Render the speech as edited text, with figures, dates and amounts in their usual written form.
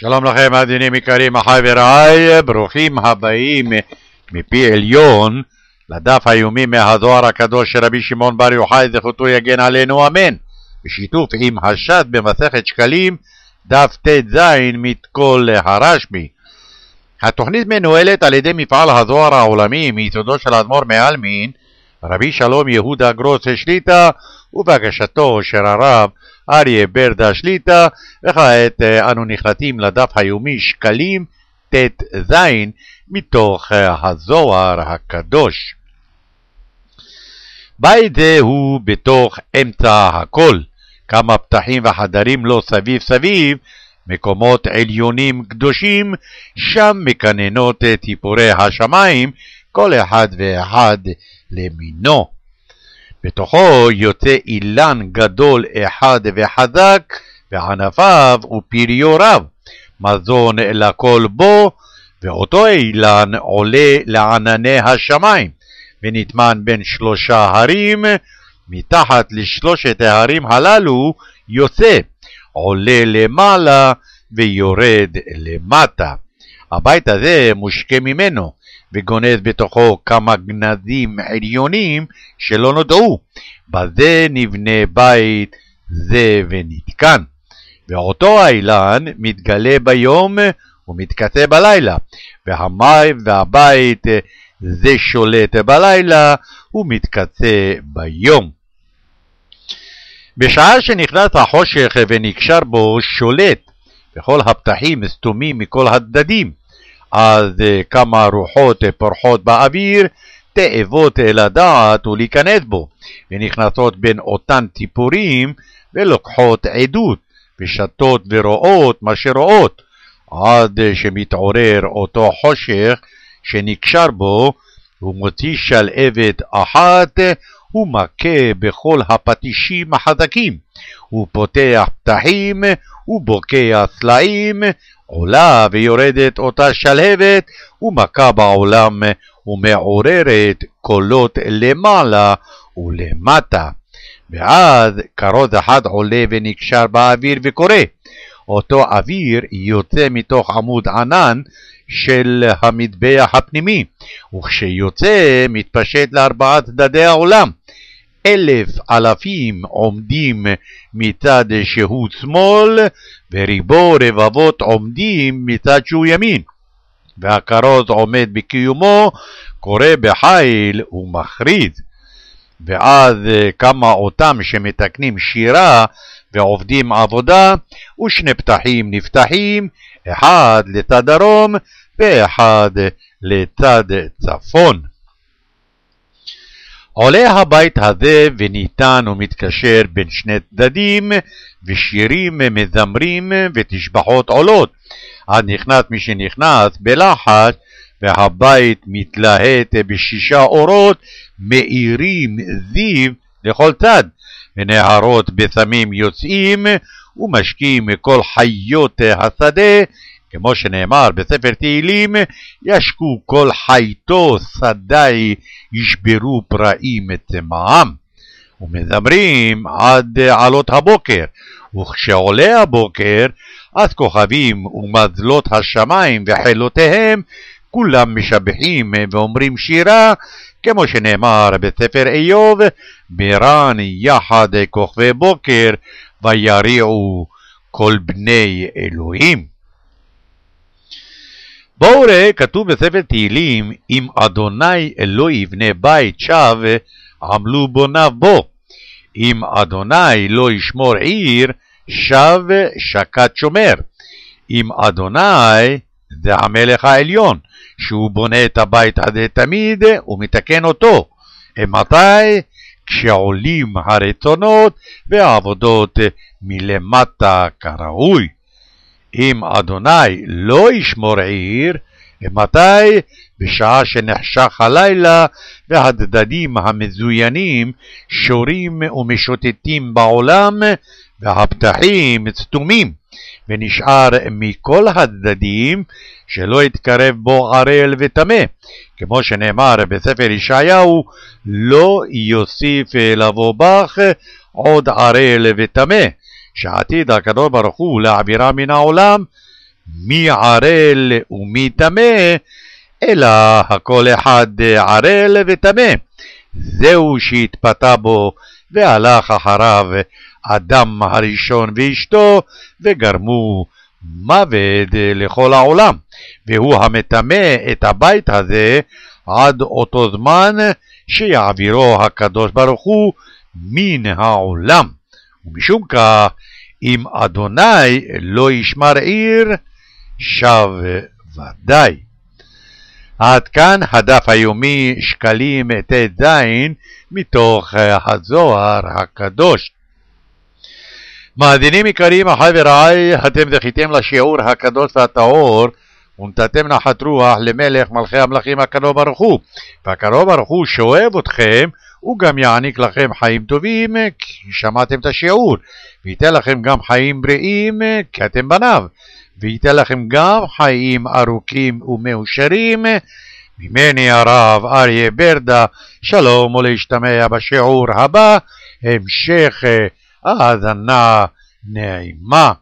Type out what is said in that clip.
שלום לכם מאזינים יקרים, אחי ורעי, ברוכים הבאים מפי עליון לדף היומי מהזוהר הקדוש של רבי שמעון בר יוחאי זכותו יגן עלינו אמן, בשיתוף עם הש"ס במסכת שקלים דף ט"ז מתקול הרשב"י. התוכנית מנוהלת על ידי מפעל הזוהר העולמי מיסודו של האדמו"ר מעלמין רבי שלום יהודה גרוס שליט"א ובהגשתו של הרב אריה ברדה שליט"א. וכעת אנו נחלטים לדף היומי שקלים ט"ז מתוך הזוהר הקדוש. בית זה הוא בתוך אמצע הכל, כמה פתחים וחדרים לו סביב סביב, מקומות עליונים קדושים, שם מקננות ציפורי השמיים, כל אחד ואחד למינו. בתוכו יוצא אילן גדול אחד וחזק, וענפיו ופריו רב, מזון לכל בו, ואותו אילן עולה לענני השמיים, ונטמן בין 3 הרים, מתחת לשלושת ההרים הללו יוצא, עולה למעלה ויורד למטה. הבית הזה מושקע ממנו, וגונז בתוכו כמה גנזים עליונים שלא נודעו. בזה נבנה בית זה ונתקן. ואותו האילן מתגלה ביום ומתכסה בלילה, והבית זה שולט בלילה ומתכסה ביום. בשעה שנכנס החושך ונקשר בו שולט, וכל הפתחים סתומים מכל הצדדים, אז כמה רוחות פורחות באוויר תאבות לדעת ולהיכנס בו, ונכנסות בין אותן ציפורים ולוקחות עדות ושתות ורואות מה שרואות, עד שמתעורר אותו חושך שנקשר בו, ומוציא שלהבת אחת ומכה בכל הפטישים החזקים, ופותח פתחים ובוקע סלעים, עולה ויורדת אותה שלהבת ומכה בעולם ומעוררת קולות למעלה ולמטה. ואז כרוז אחד עולה ונקשר באוויר וקורא. אותו אוויר יוצא מתוך עמוד ענן של המטבח הפנימי, וכשיוצא מתפשט ל4 צדדי העולם. 1,000 אלפים עומדים מצד שהוא שמאל, וריבו רבבות עומדים מצד שהוא ימין. והכרוז עומד בקיומו, קורא בחיל ומכריז. ואז כמה אותם שמתקנים שירה ועובדים עבודה, ושני פתחים נפתחים, אחד לצד דרום ואחד לצד צפון. עולה הבית הזה וניתן ומתקשר בין שני צדדים, ושירים מזמרים ותשבחות עולות, עד נכנס מי שנכנס בלחש, והבית מתלהט ב6 אורות מאירים זיו לכל צד, ונהרות בסמים יוצאים ומשקים כל חיות השדה, כמו שנאמר בספר תהילים, ישקו כל חייתו שדי ישברו פראים צמאם. ומזמרים עד עלות הבוקר, וכשעולה הבוקר אז כוכבים ומזלות השמיים וחילותיהם כולם משבחים ואומרים שירה, כמו שנאמר בספר איוב, ברן יחד כוכבי בוקר ויריעו כל בני אלוהים. בואו ראה, כתוב בספר תהילים, אם אדוני לא יבנה בית שב עמלו בוניו בו, אם אדוני לא ישמור עיר שב שקד שומר. אם אדוני זה המלך העליון, שהוא בונה את הבית הזה תמיד ומתקן אותו. מתי? כשעולים הרצונות והעבודות מלמטה כראוי. אם אדוני לא ישמור עיר, מתי? בשעה שנחשך הלילה והצדדים המזוינים שורים ומשוטטים בעולם, והפתחים סתומים, ונשאר מכל הצדדים שלא יתקרב בו ערל וטמא, כמו שנאמר בספר ישעיהו, לא יוסיף לבוא בך עוד ערל וטמא, שעתיד הקדוש ברוך הוא להעבירה מן העולם, מי ערל ומי טמא, אלא הכל אחד ערל וטמא. זהו שהתפתה בו והלך אחריו אדם הראשון ואשתו, וגרמו מוות לכל העולם. והוא המטמא את הבית הזה עד אותו זמן שיעבירו הקדוש ברוך הוא מן העולם. ומשום כך, אם אדוני לא ישמר עיר, שב ודאי. עד כאן הדף היומי שקלים ט"ז מתוך הזוהר הקדוש. מאזינים יקרים, אחי ורעי, אתם זכיתם לשיעור הקדוש והטהור, ונתתם נחת רוח למלך מלכי המלכים הקדוש ברוך הוא. והקדוש ברוך הוא שאוהב אתכם, הוא גם יעניק לכם חיים טובים, כי שמעתם את השיעור, וייתן לכם גם חיים בריאים, כי אתם בניו, וייתן לכם גם חיים ארוכים ומאושרים. ממני הרב אריה ברדה, שלום ולהשתמע בשיעור הבא, המשך האזנה נעימה.